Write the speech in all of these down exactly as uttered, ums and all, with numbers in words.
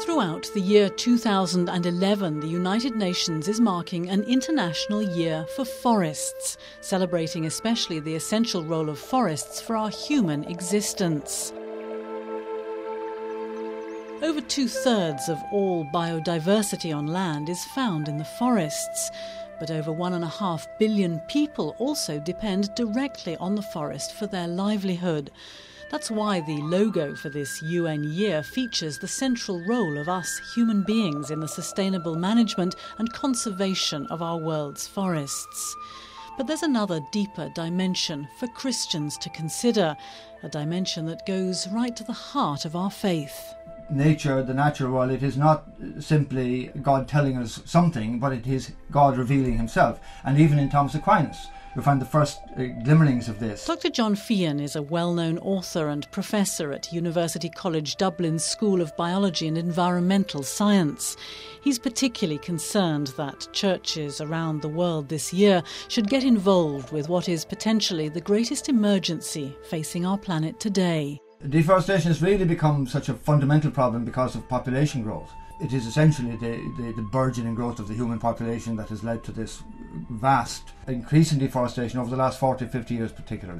Throughout the year two thousand eleven, the United Nations is marking an International Year for Forests, celebrating especially the essential role of forests for our human existence. Over two-thirds of all biodiversity on land is found in the forests, but over one and a half billion people also depend directly on the forest for their livelihood. That's why the logo for this U N year features the central role of us human beings in the sustainable management and conservation of our world's forests. But there's another deeper dimension for Christians to consider, a dimension that goes right to the heart of our faith. Nature, the natural world, it is not simply God telling us something, but it is God revealing himself. And even in Thomas Aquinas, we find the first uh, glimmerings of this. Doctor John Fian is a well-known author and professor at University College Dublin's School of Biology and Environmental Science. He's particularly concerned that churches around the world this year should get involved with what is potentially the greatest emergency facing our planet today. Deforestation has really become such a fundamental problem because of population growth. It is essentially the, the, the burgeoning growth of the human population that has led to this vast increase in deforestation over the last forty, fifty years particularly.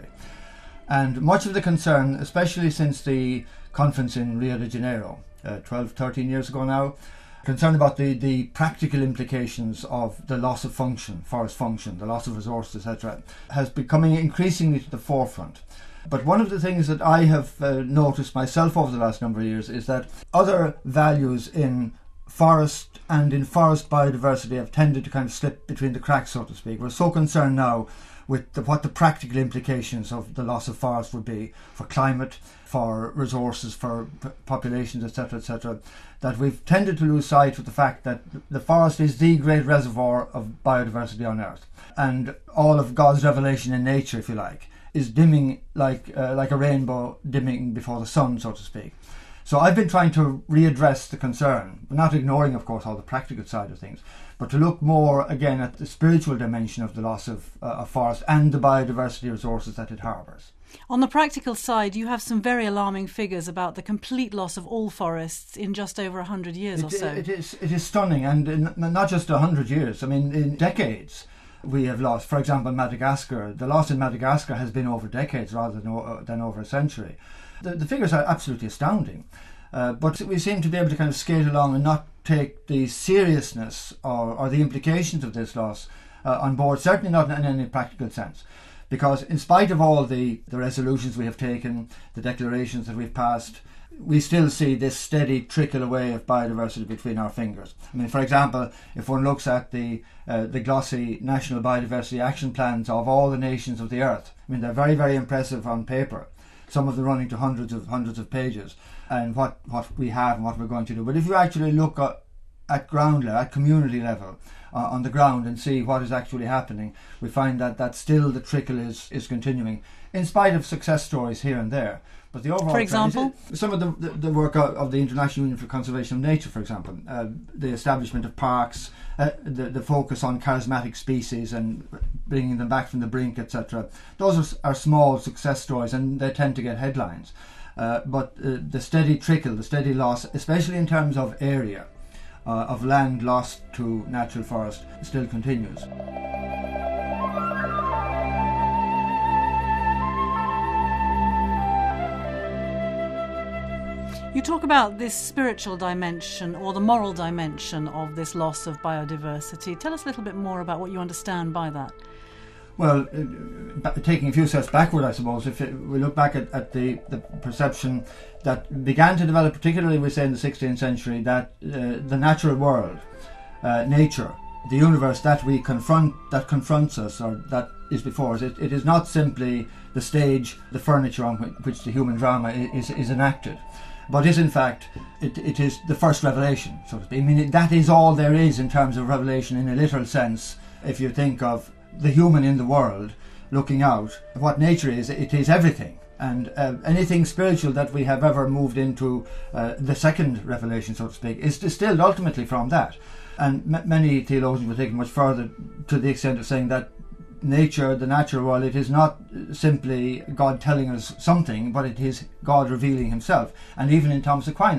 And much of the concern, especially since the conference in Rio de Janeiro, uh, twelve, thirteen years ago now, concern about the, the practical implications of the loss of function, forest function, the loss of resources, et cetera, has becoming increasingly to the forefront. But one of the things that I have uh, noticed myself over the last number of years is that other values in forest and in forest biodiversity have tended to kind of slip between the cracks, so to speak. We're so concerned now with the, what the practical implications of the loss of forest would be for climate, for resources, for p- populations, et cetera, et cetera, that we've tended to lose sight of the fact that the forest is the great reservoir of biodiversity on Earth. And all of God's revelation in nature, if you like, is dimming like uh, like a rainbow dimming before the sun, so to speak. So I've been trying to readdress the concern, not ignoring, of course, all the practical side of things, but to look more, again, at the spiritual dimension of the loss of, uh, of forest and the biodiversity resources that it harbours. On the practical side, you have some very alarming figures about the complete loss of all forests in just over one hundred years it, or so. It is, it is stunning, and in, not just one hundred years, I mean, in decades. We have lost, for example, Madagascar. The loss in Madagascar has been over decades rather than, uh, than over a century. The, the figures are absolutely astounding. Uh, but we seem to be able to kind of skate along and not take the seriousness or, or the implications of this loss uh, on board, certainly not in any practical sense. Because in spite of all the, the resolutions we have taken, the declarations that we've passed, we still see this steady trickle away of biodiversity between our fingers. I mean, for example, if one looks at the uh, the glossy national biodiversity action plans of all the nations of the earth, I mean, they're very, very impressive on paper. Some of them running to hundreds of hundreds of pages, and what, what we have and what we're going to do. But if you actually look at, at ground level, at community level, uh, on the ground and see what is actually happening, we find that, that still the trickle is, is continuing, in spite of success stories here and there. But the overall for example, is, some of the, the, the work of, of the International Union for Conservation of Nature, for example, uh, the establishment of parks, uh, the, the focus on charismatic species and bringing them back from the brink, et cetera. Those are, are small success stories, and they tend to get headlines. Uh, but uh, the steady trickle, the steady loss, especially in terms of area, uh, of land lost to natural forest, still continues. You talk about this spiritual dimension or the moral dimension of this loss of biodiversity. Tell us a little bit more about what you understand by that. Well, uh, taking a few steps backward, I suppose, if it, we look back at, at the, the perception that began to develop, particularly we say in the sixteenth century, that uh, the natural world, uh, nature, the universe that we confront, that confronts us, or that is before us, it, it is not simply the stage, the furniture on which, which the human drama is, is enacted, but is in fact, it, it is the first revelation, so to speak. I mean, it, that is all there is in terms of revelation in a literal sense. If you think of the human in the world looking out, what nature is, it is everything. And uh, anything spiritual that we have ever moved into, uh, the second revelation, so to speak, is distilled ultimately from that. And m- many theologians will take it much further to the extent of saying that nature, the natural world, it is not simply God telling us something, but it is God revealing himself. And even in Thomas Aquinas,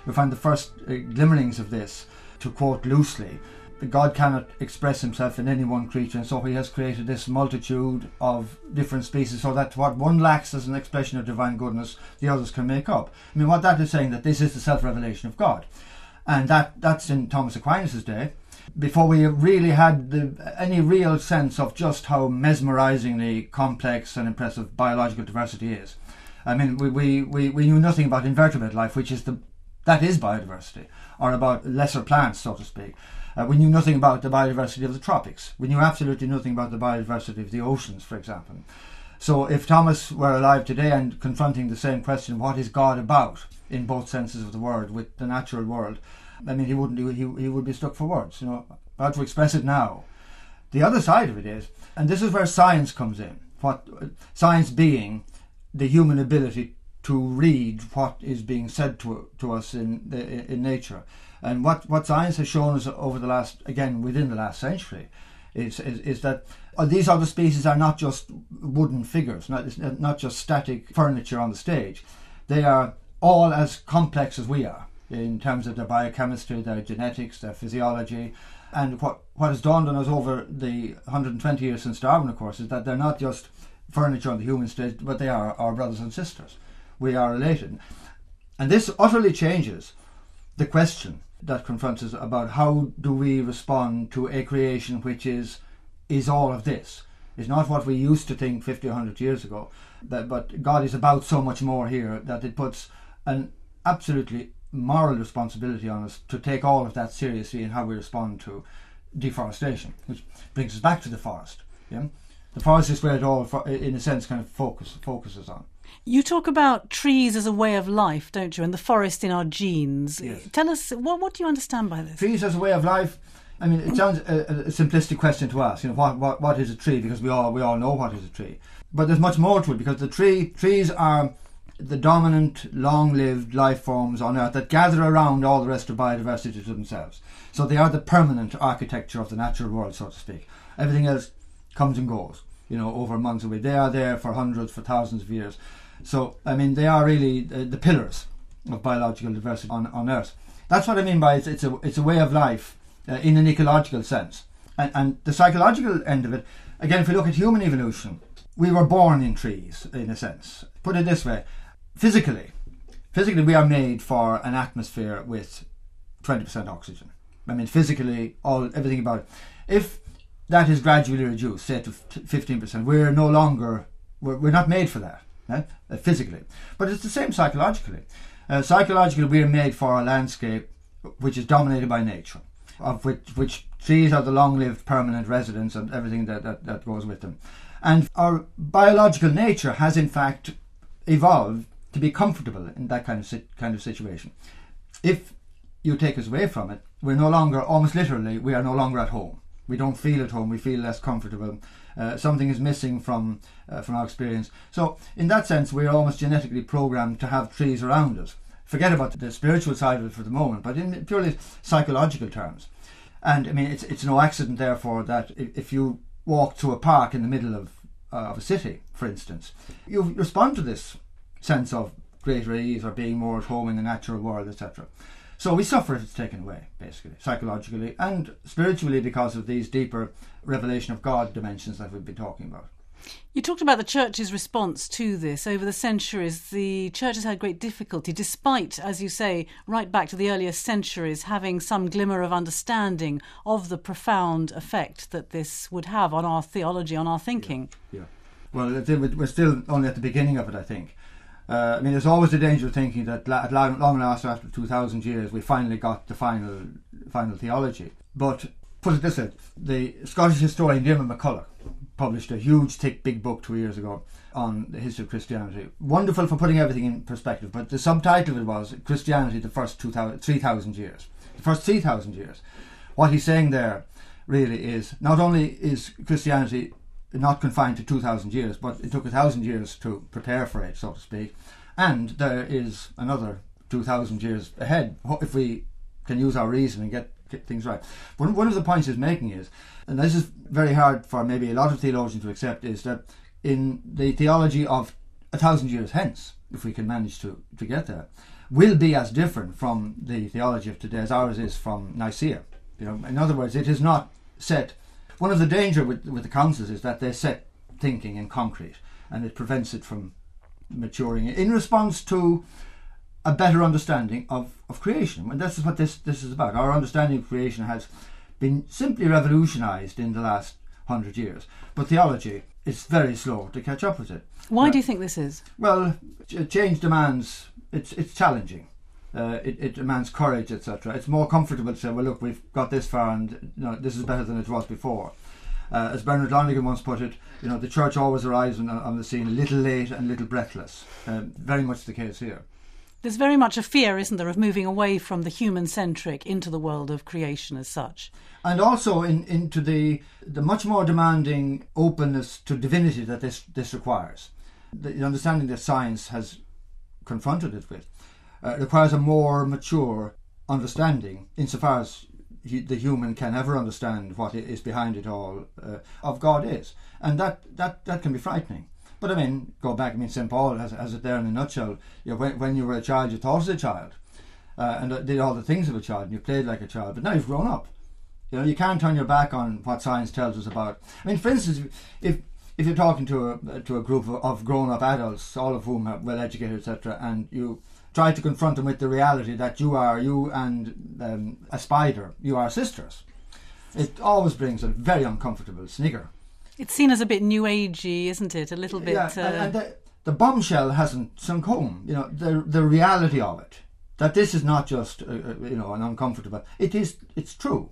we find the first uh, glimmerings of this, to quote loosely, God cannot express himself in any one creature, and so he has created this multitude of different species so that what one lacks as an expression of divine goodness, the others can make up. I mean, what that is saying, that this is the self-revelation of God. And that, that's in Thomas Aquinas' day, before we really had the, any real sense of just how mesmerizingly complex and impressive biological diversity is. I mean, we, we, we, we knew nothing about invertebrate life, which is the that is biodiversity, or about lesser plants, so to speak. Uh, we knew nothing about the biodiversity of the tropics. We knew absolutely nothing about the biodiversity of the oceans, for example. So if Thomas were alive today and confronting the same question, what is God about, in both senses of the word, with the natural world, I mean, he wouldn't. He, he would be stuck for words, you know, how to express it now. The other side of it is, and this is where science comes in, what science being the human ability to read what is being said to to us in the, in nature. And what, what science has shown us over the last, again, within the last century, is is, is that uh, these other species are not just wooden figures, not, not just static furniture on the stage. They are all as complex as we are in terms of their biochemistry, their genetics, their physiology. And what, what has dawned on us over the one hundred twenty years since Darwin, of course, is that they're not just furniture on the human stage, but they are our brothers and sisters. We are related. And this utterly changes the question that confronts us about how do we respond to a creation which is is all of this. It's not what we used to think fifty or one hundred years ago, but, but God is about so much more here that it puts an absolutely moral responsibility on us to take all of that seriously in how we respond to deforestation, which brings us back to the forest. Yeah? The forest is where it all, in a sense, kind of focus, focuses on. You talk about trees as a way of life, don't you, and the forest in our genes. Yes. Tell us, what, what do you understand by this? Trees as a way of life. I mean, it sounds a, a simplistic question to ask. You know, what, what what is a tree? Because we all we all know what is a tree. But there's much more to it, because the tree trees are the dominant, long-lived life forms on Earth that gather around all the rest of biodiversity to themselves. So they are the permanent architecture of the natural world, so to speak. Everything else comes and goes, you know, over months away. They are there for hundreds, for thousands of years. So, I mean, they are really the, the pillars of biological diversity on, on Earth. That's what I mean by it's, it's, a, it's a way of life uh, in an ecological sense. And, and the psychological end of it, again, if we look at human evolution, we were born in trees, in a sense. Put it this way, physically, physically we are made for an atmosphere with twenty percent oxygen. I mean, physically, all everything about it. If that is gradually reduced, say to fifteen percent, we're no longer, we're, we're not made for that. Eh? Uh, physically, but it's the same psychologically. Uh, psychologically, we are made for a landscape which is dominated by nature, of which which trees are the long-lived permanent residents and everything that, that, that goes with them. And our biological nature has, in fact, evolved to be comfortable in that kind of si- kind of situation. If you take us away from it, we're no longer, almost literally, we are no longer at home. We don't feel at home. We feel less comfortable. Uh, something is missing from uh, from our experience. So in that sense, we're almost genetically programmed to have trees around us. Forget about the spiritual side of it for the moment, but in purely psychological terms. And I mean, it's it's no accident, therefore, that if, if you walk through a park in the middle of, uh, of a city, for instance, you respond to this sense of greater ease or being more at home in the natural world, et cetera. So we suffer if it's taken away, basically, psychologically and spiritually, because of these deeper revelation of God dimensions that we've been talking about. You talked about the Church's response to this. Over the centuries, the Church has had great difficulty, despite, as you say, right back to the earliest centuries, having some glimmer of understanding of the profound effect that this would have on our theology, on our thinking. Yeah, yeah. Well, we're still only at the beginning of it, I think. Uh, I mean, there's always the danger of thinking that at long, long last, after two thousand years, we finally got the final final theology. But put it this way, the Scottish historian Diarmaid MacCulloch published a huge, thick, big book two years ago on the history of Christianity. Wonderful for putting everything in perspective, but the subtitle of it was Christianity, the first two thousand, three thousand years. The first three thousand years. What he's saying there really is, not only is Christianity not confined to two thousand years, but it took a thousand years to prepare for it, so to speak. And there is another two thousand years ahead, if we can use our reason and get, get things right. One, one of the points he's making is, and this is very hard for maybe a lot of theologians to accept, is that in the theology of a thousand years hence, if we can manage to, to get there, will be as different from the theology of today as ours is from Nicaea. You know, in other words, it is not set. One of the danger with, with the councils is that they set thinking in concrete, and it prevents it from maturing in response to a better understanding of, of creation. And this is what this, this is about. Our understanding of creation has been simply revolutionised in the last hundred years, but theology is very slow to catch up with it. Why uh, do you think this is? Well, change demands, it's it's challenging. Uh, it, it demands courage, et cetera. It's more comfortable to say, well, look, we've got this far and you know, this is better than it was before. Uh, as Bernard Lonergan once put it, you know, the church always arrives on, on the scene a little late and a little breathless. Uh, very much the case here. There's very much a fear, isn't there, of moving away from the human-centric into the world of creation as such. And also in, into the the much more demanding openness to divinity that this, this requires. The, the understanding that science has confronted it with uh, requires a more mature understanding, insofar as he, the human can ever understand what is behind it all, uh, of God is. And that, that, that can be frightening. But I mean, go back, I mean, Saint Paul has, has it there in a nutshell. You know, when, when you were a child, you thought as a child, uh, and did all the things of a child, and you played like a child, but now you've grown up. You know, you can't turn your back on what science tells us about. I mean, for instance, if if you're talking to a to a group of, of grown-up adults, all of whom are well-educated, et cetera, and you try to confront them with the reality that you are, you and um, a spider, you are sisters, it always brings a very uncomfortable snigger. It's seen as a bit new agey, isn't it? A little bit. Yeah, uh... and, and the, the bombshell hasn't sunk home. You know, the the reality of it, that this is not just uh, you know an uncomfortable. It is. It's true,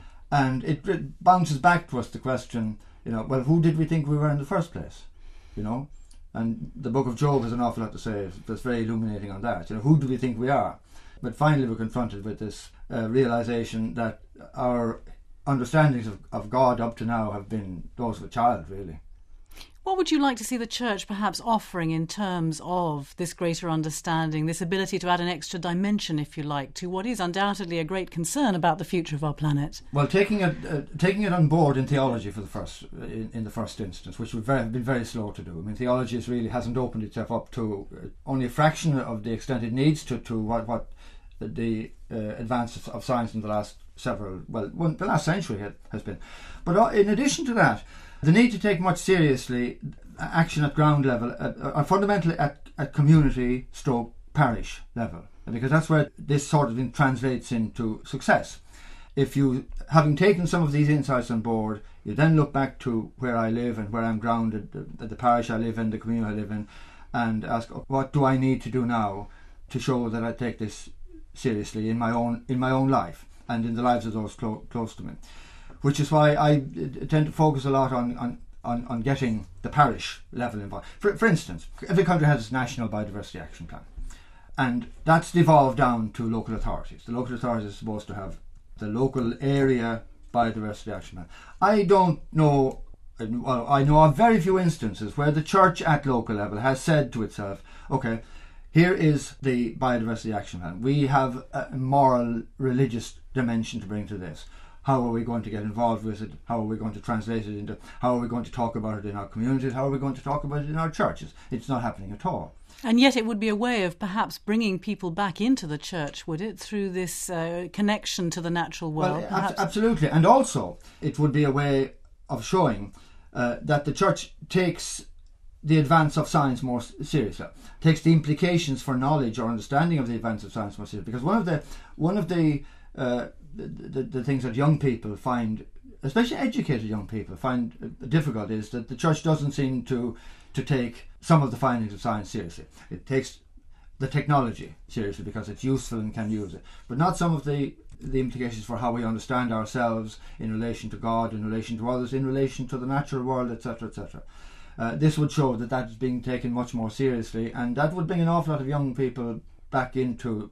and it, it bounces back to us the question. You know, well, who did we think we were in the first place? You know, and the Book of Job has an awful lot to say. That's very illuminating on that. You know, who do we think we are? But finally, we're confronted with this uh, realization that our understandings of, of God up to now have been those of a child, really. What would you like to see the church perhaps offering in terms of this greater understanding, this ability to add an extra dimension, if you like, to what is undoubtedly a great concern about the future of our planet? Well, taking it uh, taking it on board in theology for the first in, in the first instance, which we've very, been very slow to do. I mean, theology is really hasn't opened itself up to only a fraction of the extent it needs to to what what the uh, advance of, of science in the last several well, one, the last century has been. But uh, in addition to that, the need to take much seriously action at ground level, uh, uh, fundamentally at, at community stroke parish level, because that's where this sort of thing translates into success. If you, having taken some of these insights on board, you then look back to where I live and where I'm grounded, the, the parish I live in, the community I live in, and ask, what do I need to do now to show that I take this seriously in my own in my own life and in the lives of those clo- close to me. Which is why I tend to focus a lot on, on, on, on getting the parish level involved. For, for instance, every country has its National Biodiversity Action Plan, and that's devolved down to local authorities. The local authorities are supposed to have the local area biodiversity action plan. I don't know, well, I know of very few instances where the church at local level has said to itself, okay, here is the biodiversity action plan. We have a moral, religious dimension to bring to this. How are we going to get involved with it? How are we going to translate it into, how are we going to talk about it in our communities? How are we going to talk about it in our churches? It's not happening at all. And yet it would be a way of perhaps bringing people back into the church, would it, through this uh, connection to the natural world? Well, ab- absolutely. And also, it would be a way of showing uh, that the church takes the advance of science more seriously, takes the implications for knowledge or understanding of the advance of science more seriously. Because one of the one of the uh, The, the, the things that young people find, especially educated young people, find difficult is that the church doesn't seem to to take some of the findings of science seriously. It takes the technology seriously because it's useful and can use it, but not some of the the implications for how we understand ourselves in relation to God, in relation to others, in relation to the natural world, et cetera, et cetera. Uh, this would show that that is being taken much more seriously, and that would bring an awful lot of young people back into,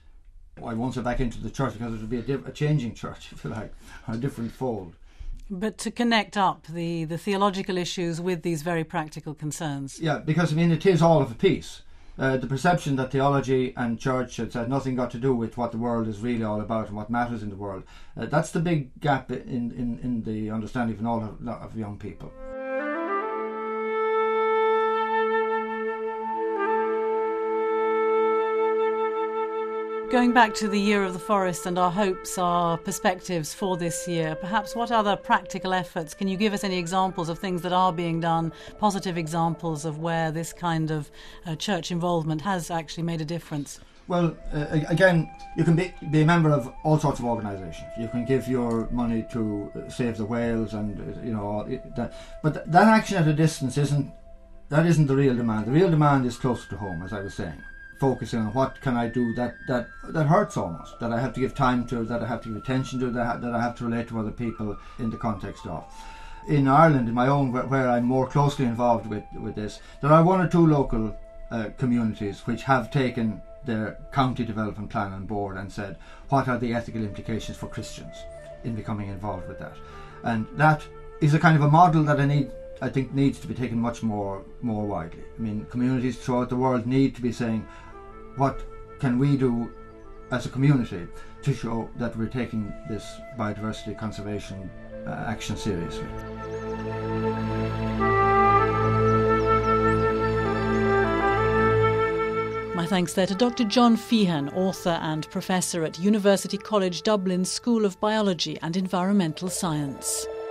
I won't say back into the church because it would be a, diff- a changing church, if you like, or a different fold. But to connect up the, the theological issues with these very practical concerns. Yeah, because, I mean, it is all of a piece. Uh, the perception that theology and church has had nothing got to do with what the world is really all about and what matters in the world. Uh, that's the big gap in, in, in the understanding of an awful lot of young people. Going back to the Year of the Forest and our hopes, our perspectives for this year, perhaps what other practical efforts, can you give us any examples of things that are being done, positive examples of where this kind of uh, church involvement has actually made a difference? Well, uh, again, you can be, be a member of all sorts of organisations. You can give your money to uh, Save the Whales, and uh, you know, it, that, but th- that action at a distance isn't that isn't the real demand. The real demand is closer to home, as I was saying, focusing on what can I do that that that hurts almost, that I have to give time to, that I have to give attention to, that I, that I have to relate to other people in the context of. In Ireland, in my own, where, where I'm more closely involved with with this, there are one or two local uh, communities which have taken their county development plan on board and said, what are the ethical implications for Christians in becoming involved with that? And that is a kind of a model that I need, I think needs to be taken much more more widely. I mean, communities throughout the world need to be saying, what can we do as a community to show that we're taking this biodiversity conservation uh, action seriously? My thanks there to Doctor John Feehan, author and professor at University College Dublin's School of Biology and Environmental Science.